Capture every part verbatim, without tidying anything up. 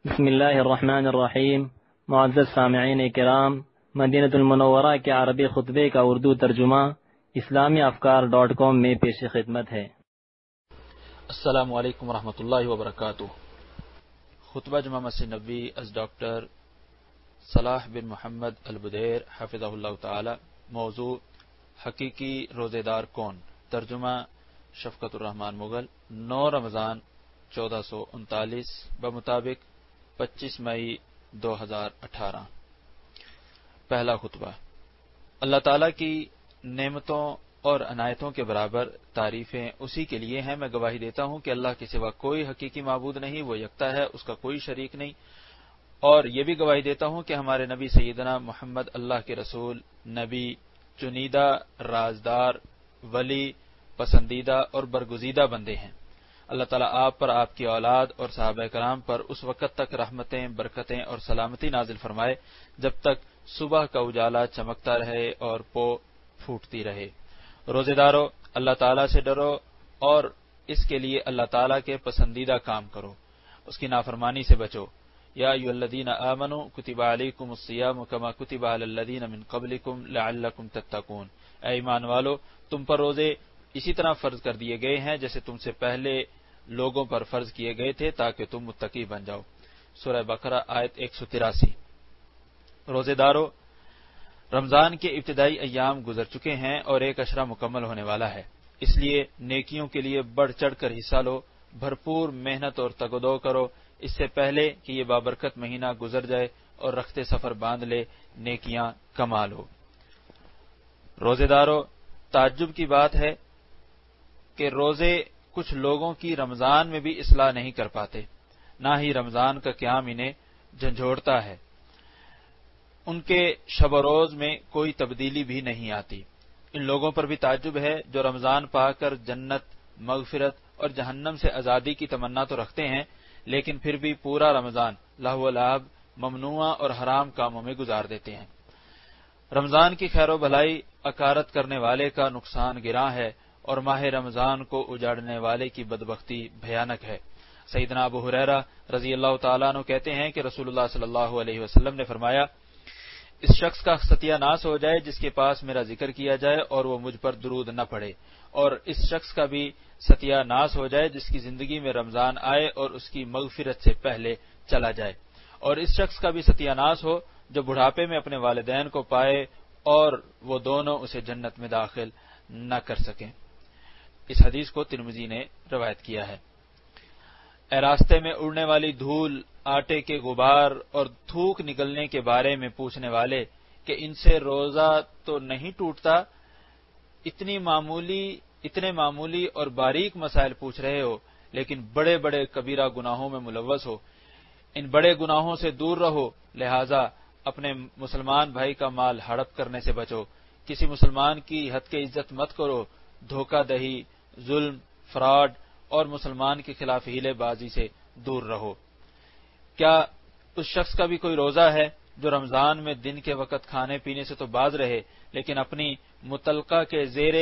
بسم اللہ الرحمن الرحیم۔ معزز سامعین کرام، مدینہ المنورہ کے عربی خطبے کا اردو ترجمہ اسلامی افکار ڈاٹ کام میں پیش خدمت ہے۔ السلام علیکم ورحمۃ اللہ وبرکاتہ۔ خطبہ جمعہ مسجد نبوی از ڈاکٹر صلاح بن محمد البدیر حفظہ اللہ تعالی۔ موضوع حقیقی روزے دار کون؟ ترجمہ شفقت الرحمان مغل۔ نو رمضان چودہ سو انتالیس بمطابق پچیس مئی دو ہزار اٹھارہ۔ پہلا خطبہ۔ اللہ تعالی کی نعمتوں اور عنایتوں کے برابر تعریفیں اسی کے لیے ہیں۔ میں گواہی دیتا ہوں کہ اللہ کے سوا کوئی حقیقی معبود نہیں، وہ یکتا ہے، اس کا کوئی شریک نہیں، اور یہ بھی گواہی دیتا ہوں کہ ہمارے نبی سیدنا محمد اللہ کے رسول، نبی، چنیدہ، رازدار، ولی، پسندیدہ اور برگزیدہ بندے ہیں۔ اللہ تعالیٰ آپ پر، آپ کی اولاد اور صحابہ کرام پر اس وقت تک رحمتیں، برکتیں اور سلامتی نازل فرمائے جب تک صبح کا اجالا چمکتا رہے اور پو پھوٹتی رہے۔ روزے دارو، اللہ تعالیٰ سے ڈرو اور اس کے لیے اللہ تعالیٰ کے پسندیدہ کام کرو، اس کی نافرمانی سے بچو۔ یا ایھا الذین آمنوا کتب علیکم الصیام کما کتب علی الذین من قبلکم لعلکم تتقون۔ اے ایمان والو، تم پر روزے اسی طرح فرض کر دیے گئے ہیں جیسے تم سے پہلے لوگوں پر فرض کیے گئے تھے تاکہ تم متقی بن جاؤ۔ سورہ بقرہ آیت ایک سو تراسی۔ روزے دارو، رمضان کے ابتدائی ایام گزر چکے ہیں اور ایک عشرہ مکمل ہونے والا ہے، اس لیے نیکیوں کے لیے بڑھ چڑھ کر حصہ لو، بھرپور محنت اور تگدو کرو اس سے پہلے کہ یہ بابرکت مہینہ گزر جائے اور رخت سفر باندھ لے، نیکیاں کما لو۔ روزے دارو، تعجب کی بات ہے کہ روزے کچھ لوگوں کی رمضان میں بھی اصلاح نہیں کر پاتے، نہ ہی رمضان کا قیام انہیں جھنجھوڑتا ہے، ان کے شب و روز میں کوئی تبدیلی بھی نہیں آتی۔ ان لوگوں پر بھی تعجب ہے جو رمضان پا کر جنت، مغفرت اور جہنم سے آزادی کی تمنا تو رکھتے ہیں، لیکن پھر بھی پورا رمضان لہو و لعب، ممنوعہ اور حرام کاموں میں گزار دیتے ہیں۔ رمضان کی خیر و بھلائی اکارت کرنے والے کا نقصان گراں ہے اور ماہ رمضان کو اجاڑنے والے کی بدبختی بھیانک ہے۔ سیدنا ابو ہریرہ رضی اللہ تعالیٰ عنہ کہتے ہیں کہ رسول اللہ صلی اللہ علیہ وسلم نے فرمایا، اس شخص کا ستیہ ناس ہو جائے جس کے پاس میرا ذکر کیا جائے اور وہ مجھ پر درود نہ پڑھے، اور اس شخص کا بھی ستیہ ناس ہو جائے جس کی زندگی میں رمضان آئے اور اس کی مغفرت سے پہلے چلا جائے، اور اس شخص کا بھی ستیہ ناس ہو جو بڑھاپے میں اپنے والدین کو پائے اور وہ دونوں اسے جنت میں داخل نہ کر سکیں۔ اس حدیث کو ترمذی نے روایت کیا ہے۔ اے راستے میں اڑنے والی دھول، آٹے کے غبار اور تھوک نکلنے کے بارے میں پوچھنے والے کہ ان سے روزہ تو نہیں ٹوٹتا، اتنی معمولی اتنے معمولی اور باریک مسائل پوچھ رہے ہو لیکن بڑے بڑے کبیرہ گناہوں میں ملوث ہو، ان بڑے گناہوں سے دور رہو، لہذا اپنے مسلمان بھائی کا مال ہڑپ کرنے سے بچو، کسی مسلمان کی حد کے عزت مت کرو، دھوکہ دہی، ظلم، فراڈ اور مسلمان کے خلاف ہیلے بازی سے دور رہو۔ کیا اس شخص کا بھی کوئی روزہ ہے جو رمضان میں دن کے وقت کھانے پینے سے تو باز رہے لیکن اپنی متعلقہ کے زیر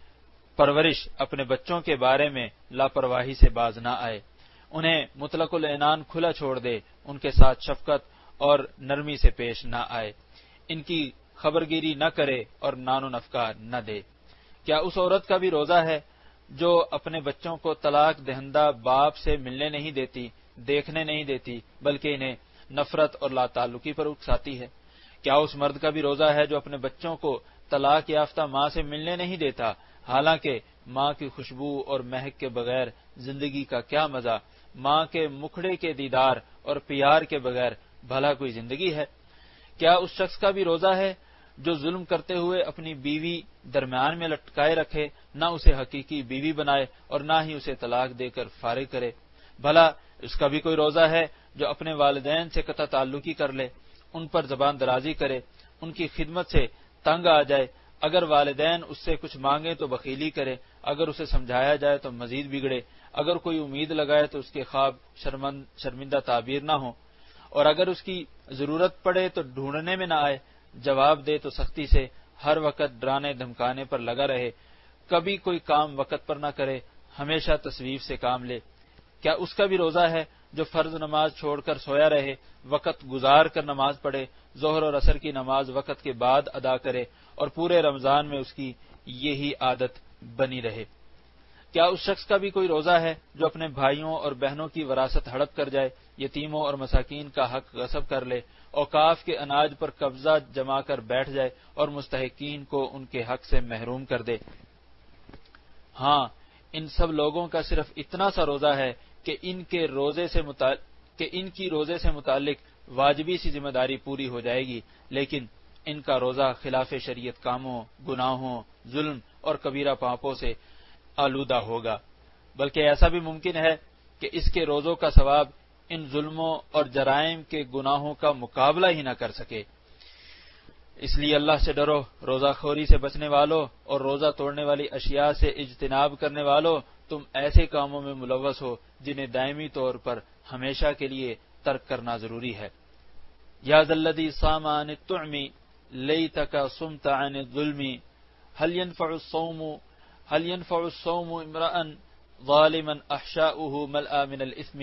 پرورش اپنے بچوں کے بارے میں لاپرواہی سے باز نہ آئے، انہیں مطلق العنان کھلا چھوڑ دے، ان کے ساتھ شفقت اور نرمی سے پیش نہ آئے، ان کی خبرگیری نہ کرے اور نان و نفقہ نہ دے؟ کیا اس عورت کا بھی روزہ ہے جو اپنے بچوں کو طلاق دہندہ باپ سے ملنے نہیں دیتی، دیکھنے نہیں دیتی، بلکہ انہیں نفرت اور لا تعلقی پر اکساتی ہے؟ کیا اس مرد کا بھی روزہ ہے جو اپنے بچوں کو طلاق یافتہ ماں سے ملنے نہیں دیتا، حالانکہ ماں کی خوشبو اور مہک کے بغیر زندگی کا کیا مزہ، ماں کے مکھڑے کے دیدار اور پیار کے بغیر بھلا کوئی زندگی ہے؟ کیا اس شخص کا بھی روزہ ہے جو ظلم کرتے ہوئے اپنی بیوی درمیان میں لٹکائے رکھے، نہ اسے حقیقی بیوی بنائے اور نہ ہی اسے طلاق دے کر فارغ کرے؟ بھلا اس کا بھی کوئی روزہ ہے جو اپنے والدین سے قطع تعلقی کر لے، ان پر زبان درازی کرے، ان کی خدمت سے تنگ آ جائے، اگر والدین اس سے کچھ مانگے تو بخیلی کرے، اگر اسے سمجھایا جائے تو مزید بگڑے، اگر کوئی امید لگائے تو اس کے خواب شرمندہ تعبیر نہ ہوں، اور اگر اس کی ضرورت پڑے تو ڈھونڈنے میں نہ آئے، جواب دے تو سختی سے، ہر وقت ڈرانے دھمکانے پر لگا رہے، کبھی کوئی کام وقت پر نہ کرے، ہمیشہ تصویف سے کام لے؟ کیا اس کا بھی روزہ ہے جو فرض نماز چھوڑ کر سویا رہے، وقت گزار کر نماز پڑھے، ظہر اور عصر کی نماز وقت کے بعد ادا کرے اور پورے رمضان میں اس کی یہی عادت بنی رہے۔ کیا اس شخص کا بھی کوئی روزہ ہے جو اپنے بھائیوں اور بہنوں کی وراثت ہڑپ کر جائے، یتیموں اور مساکین کا حق غصب کر لے، اوقاف کے اناج پر قبضہ جما کر بیٹھ جائے اور مستحقین کو ان کے حق سے محروم کر دے؟ ہاں، ان سب لوگوں کا صرف اتنا سا روزہ ہے کہ ان کے روزے سے متعلق کہ ان کی روزے سے متعلق واجبی سی ذمہ داری پوری ہو جائے گی، لیکن ان کا روزہ خلاف شریعت کاموں، گناہوں، ظلم اور کبیرہ پاپوں سے آلودہ ہوگا، بلکہ ایسا بھی ممکن ہے کہ اس کے روزوں کا ثواب ان ظلموں اور جرائم کے گناہوں کا مقابلہ ہی نہ کر سکے۔ اس لیے اللہ سے ڈرو، روزہ خوری سے بچنے والوں اور روزہ توڑنے والی اشیاء سے اجتناب کرنے والوں، تم ایسے کاموں میں ملوث ہو جنہیں دائمی طور پر ہمیشہ کے لیے ترک کرنا ضروری ہے۔ یا ذلذی صام عن الطعم لیتک صمت عن الظلم هل ينفع الصوم هل ينفع الصوم امرأ ظالما احشاؤه ملأ من الاثم۔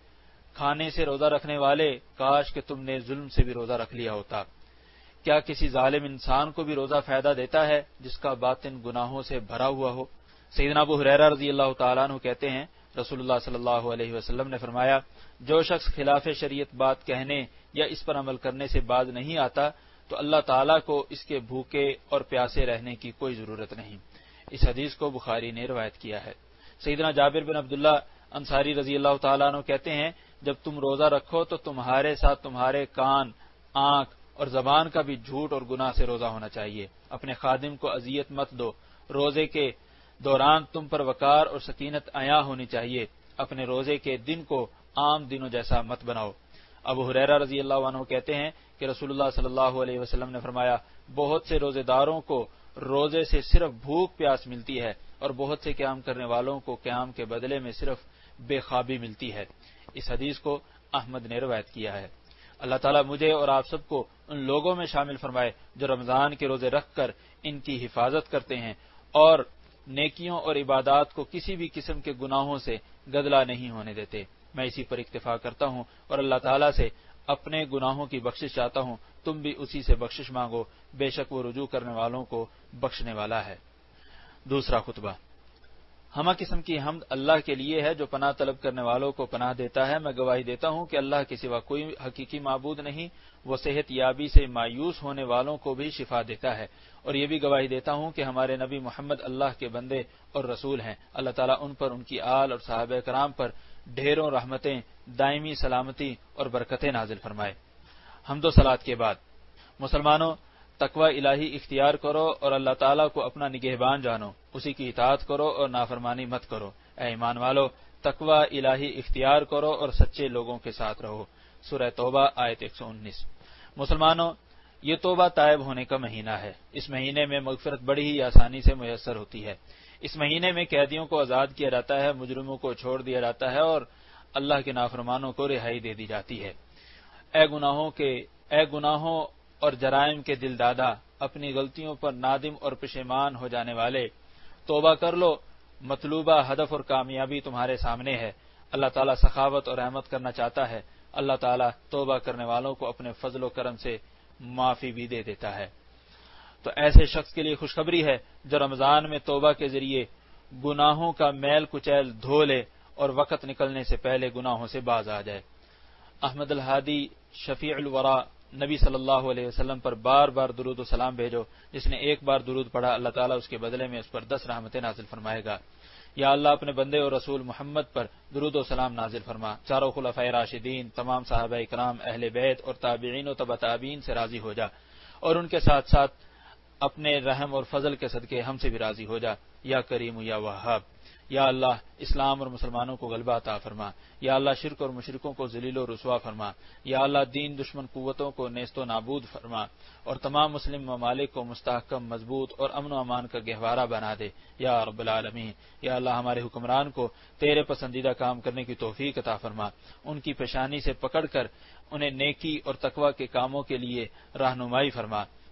کھانے سے روزہ رکھنے والے، کاش کہ تم نے ظلم سے بھی روزہ رکھ لیا ہوتا۔ کیا کسی ظالم انسان کو بھی روزہ فائدہ دیتا ہے جس کا باطن گناہوں سے بھرا ہوا ہو؟ سیدنا ابو ہریرہ رضی اللہ تعالیٰ عنہ کہتے ہیں، رسول اللہ صلی اللہ علیہ وسلم نے فرمایا، جو شخص خلاف شریعت بات کہنے یا اس پر عمل کرنے سے باز نہیں آتا تو اللہ تعالیٰ کو اس کے بھوکے اور پیاسے رہنے کی کوئی ضرورت نہیں۔ اس حدیث کو بخاری نے روایت کیا ہے۔ سیدنا جابر بن عبداللہ انصاری رضی اللہ تعالیٰ عنہ کہتے ہیں، جب تم روزہ رکھو تو تمہارے ساتھ تمہارے کان، آنکھ اور زبان کا بھی جھوٹ اور گناہ سے روزہ ہونا چاہیے۔ اپنے خادم کو اذیت مت دو۔ روزے کے دوران تم پر وقار اور سکینت عیاں ہونی چاہیے۔ اپنے روزے کے دن کو عام دنوں جیسا مت بناؤ۔ ابو ہریرہ رضی اللہ عنہ کہتے ہیں کہ رسول اللہ صلی اللہ علیہ وسلم نے فرمایا، بہت سے روزے داروں کو روزے سے صرف بھوک پیاس ملتی ہے اور بہت سے قیام کرنے والوں کو قیام کے بدلے میں صرف بے خوابی ملتی ہے۔ اس حدیث کو احمد نے روایت کیا ہے۔ اللہ تعالیٰ مجھے اور آپ سب کو ان لوگوں میں شامل فرمائے جو رمضان کے روزے رکھ کر ان کی حفاظت کرتے ہیں اور نیکیوں اور عبادات کو کسی بھی قسم کے گناہوں سے گدلا نہیں ہونے دیتے۔ میں اسی پر اکتفا کرتا ہوں اور اللہ تعالیٰ سے اپنے گناہوں کی بخشش چاہتا ہوں، تم بھی اسی سے بخشش مانگو، بے شک وہ رجوع کرنے والوں کو بخشنے والا ہے۔ دوسرا خطبہ۔ ہمہ قسم کی حمد اللہ کے لیے ہے جو پناہ طلب کرنے والوں کو پناہ دیتا ہے۔ میں گواہی دیتا ہوں کہ اللہ کے سوا کوئی حقیقی معبود نہیں۔ وہ صحت یابی سے مایوس ہونے والوں کو بھی شفا دیتا ہے، اور یہ بھی گواہی دیتا ہوں کہ ہمارے نبی محمد اللہ کے بندے اور رسول ہیں۔ اللہ تعالیٰ ان پر، ان کی آل اور صحابہ کرام پر ڈھیروں رحمتیں، دائمی سلامتی اور برکتیں نازل فرمائے۔ حمد و صلات کے بعد مسلمانوں، تقوی الہی اختیار کرو اور اللہ تعالیٰ کو اپنا نگہبان جانو، اسی کی اطاعت کرو اور نافرمانی مت کرو۔ اے ایمان والو، تقوی الہی اختیار کرو اور سچے لوگوں کے ساتھ رہو۔ سورہ توبہ آیت ایک سو انیس۔ مسلمانوں، یہ توبہ تائب ہونے کا مہینہ ہے۔ اس مہینے میں مغفرت بڑی ہی آسانی سے میسر ہوتی ہے۔ اس مہینے میں قیدیوں کو آزاد کیا جاتا ہے، مجرموں کو چھوڑ دیا جاتا ہے اور اللہ کے نافرمانوں کو رہائی دے دی جاتی ہے۔ اے گناہوں کے اے گناہوں اور جرائم کے دل دادا، اپنی غلطیوں پر نادم اور پشیمان ہو جانے والے، توبہ کر لو۔ مطلوبہ ہدف اور کامیابی تمہارے سامنے ہے۔ اللہ تعالیٰ سخاوت اور رحمت کرنا چاہتا ہے۔ اللہ تعالیٰ توبہ کرنے والوں کو اپنے فضل و کرم سے معافی بھی دے دیتا ہے۔ تو ایسے شخص کے لیے خوشخبری ہے جو رمضان میں توبہ کے ذریعے گناہوں کا میل کچیل دھو لے اور وقت نکلنے سے پہلے گناہوں سے باز آ جائے۔ احمد الہادی شفیع الورا، نبی صلی اللہ علیہ وسلم پر بار بار درود و سلام بھیجو۔ جس نے ایک بار درود پڑھا، اللہ تعالیٰ اس کے بدلے میں اس پر دس رحمتیں نازل فرمائے گا۔ یا اللہ اپنے بندے اور رسول محمد پر درود و سلام نازل فرما۔ چاروں خلفائے راشدین، تمام صحابہ کرام، اہل بیت اور تابعین و تبع تابعین سے راضی ہو جا، اور ان کے ساتھ ساتھ اپنے رحم اور فضل کے صدقے ہم سے بھی راضی ہو جا۔ یا کریم یا وہاب۔ یا اللہ اسلام اور مسلمانوں کو غلبہ عطا فرما۔ یا اللہ شرک اور مشرکوں کو ذلیل و رسوا فرما۔ یا اللہ دین دشمن قوتوں کو نیست و نابود فرما اور تمام مسلم ممالک کو مستحکم، مضبوط اور امن و امان کا گہوارہ بنا دے یا رب العالمین۔ یا اللہ ہمارے حکمران کو تیرے پسندیدہ کام کرنے کی توفیق عطا فرما، ان کی پیشانی سے پکڑ کر انہیں نیکی اور تقوی کے کاموں کے لیے رہنمائی فرما۔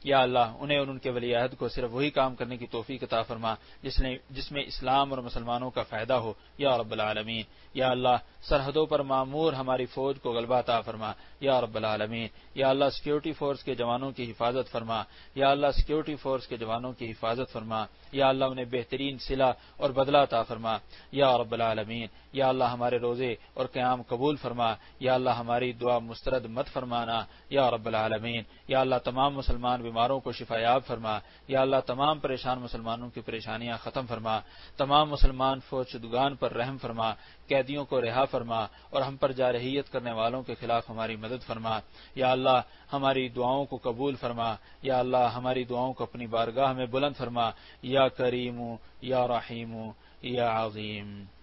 یا اللہ انہیں اور ان کے ولی عہد کو صرف وہی کام کرنے کی توفیق عطا فرما جس نے جس میں اسلام اور مسلمانوں کا فائدہ ہو یا رب العالمین۔ یا اللہ سرحدوں پر معمور ہماری فوج کو غلبہ عطا فرما یا رب العالمین۔ یا اللہ سیکورٹی فورس کے جوانوں کی حفاظت فرما یا اللہ سیکورٹی فورس کے جوانوں کی حفاظت فرما یا اللہ انہیں بہترین صلہ اور بدلہ عطا فرما یا رب العالمین۔ یا اللہ ہمارے روزے اور قیام قبول فرما یا اللہ ہماری دعا مسترد مت فرمانا یا رب العالمین۔ یا اللہ تمام مسلمان بیماروں کو شفا یاب فرما یا اللہ تمام پریشان مسلمانوں کی پریشانیاں ختم فرما، تمام مسلمان فوج شدگان پر رحم فرما، قیدیوں کو رہا فرما اور ہم پر جارحیت کرنے والوں کے خلاف ہماری مدد فرما یا اللہ ہماری دعاؤں کو قبول فرما یا اللہ ہماری دعاؤں کو اپنی بارگاہ میں بلند فرما یا کریم یا رحیم یا عظیم۔